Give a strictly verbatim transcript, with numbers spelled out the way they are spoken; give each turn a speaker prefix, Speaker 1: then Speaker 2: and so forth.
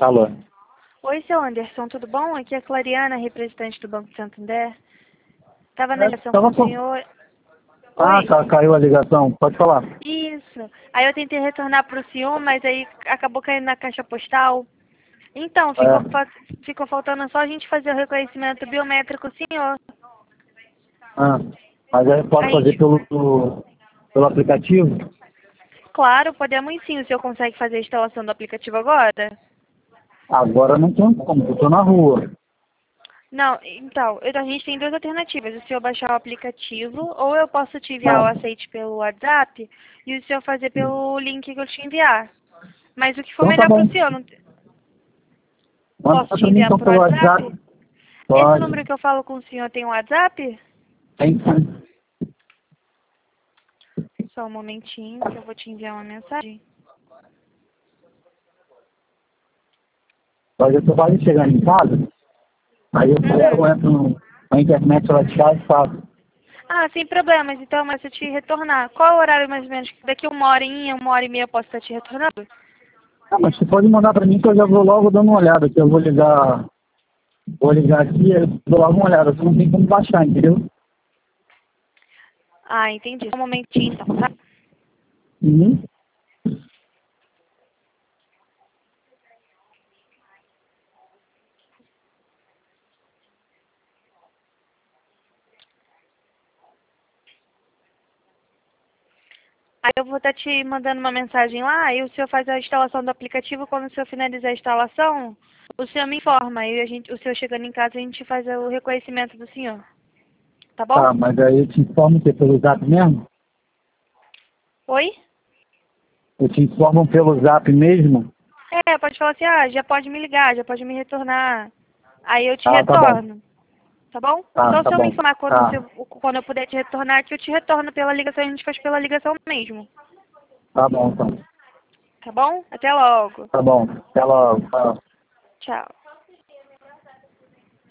Speaker 1: Alô?
Speaker 2: Oi, seu Anderson, tudo bom? Aqui é a Clariana, representante do Banco Santander. Estava na
Speaker 1: É,
Speaker 2: ligação com
Speaker 1: tava
Speaker 2: o
Speaker 1: com...
Speaker 2: senhor.
Speaker 1: Ah,
Speaker 2: Oi?
Speaker 1: tá, caiu a ligação. Pode falar.
Speaker 2: Isso. Aí eu tentei retornar para o senhor, mas aí acabou caindo na caixa postal. Então, ficou,
Speaker 1: É.
Speaker 2: fa- ficou faltando só a gente fazer o reconhecimento biométrico, senhor.
Speaker 1: Ah, mas aí pode
Speaker 2: Aí,
Speaker 1: fazer pelo, pelo aplicativo?
Speaker 2: claro, podemos sim. O senhor consegue fazer a instalação do aplicativo agora?
Speaker 1: Agora não tem como, eu tô na rua.
Speaker 2: Não, então, eu- a gente tem duas alternativas. O senhor baixar o aplicativo, ou eu posso te enviar o
Speaker 1: Ah,
Speaker 2: aceite pelo WhatsApp e o senhor fazer pelo link que eu te enviar. Mas o que for
Speaker 1: então tá
Speaker 2: melhor para
Speaker 1: bom.
Speaker 2: o senhor, não te-
Speaker 1: Manda
Speaker 2: posso te
Speaker 1: pra mim
Speaker 2: enviar
Speaker 1: então
Speaker 2: por
Speaker 1: pelo WhatsApp.
Speaker 2: WhatsApp? Esse número
Speaker 1: Pode.
Speaker 2: que eu falo com o senhor tem um WhatsApp?
Speaker 1: Tem sim.
Speaker 2: Só um momentinho que eu vou te enviar uma mensagem.
Speaker 1: Mas eu tô quase chegando em casa. Aí eu pego,
Speaker 2: Uhum.
Speaker 1: entro no- na internet lá de casa e faço.
Speaker 2: Ah, sem problemas. Então, mas se eu te retornar, qual é o horário mais ou menos? Daqui uma horinha, uma hora e meia eu posso estar te retornando?
Speaker 1: Ah, mas você pode mandar pra mim que eu já vou logo dando uma olhada, que eu vou ligar. Vou ligar aqui e eu dou logo uma olhada. Você não tem como baixar, entendeu?
Speaker 2: Ah, entendi. Só um momentinho então, tá?
Speaker 1: Uhum.
Speaker 2: Aí eu vou estar te mandando uma mensagem lá e o senhor faz a instalação do aplicativo. Quando o senhor finalizar a instalação, o senhor me informa. Aí a gente, o senhor chegando em casa, a gente faz o reconhecimento do senhor. Tá bom?
Speaker 1: Tá, mas aí eu te informo que é pelo zap mesmo?
Speaker 2: Oi?
Speaker 1: Eu te informo pelo zap mesmo?
Speaker 2: É, pode falar assim, ah, já pode me ligar, já pode me retornar. Aí eu te
Speaker 1: Ah, tá bom.
Speaker 2: retorno. Tá bom?
Speaker 1: Tá,
Speaker 2: Só o
Speaker 1: tá
Speaker 2: senhor me
Speaker 1: bom.
Speaker 2: informar quando, o seu-
Speaker 1: Tá,
Speaker 2: quando eu puder te retornar, que eu te retorno pela ligação. A gente faz pela ligação mesmo.
Speaker 1: tá bom então.
Speaker 2: Tá bom? Até logo.
Speaker 1: Tá bom. Até logo. Tchau.
Speaker 2: Tchau.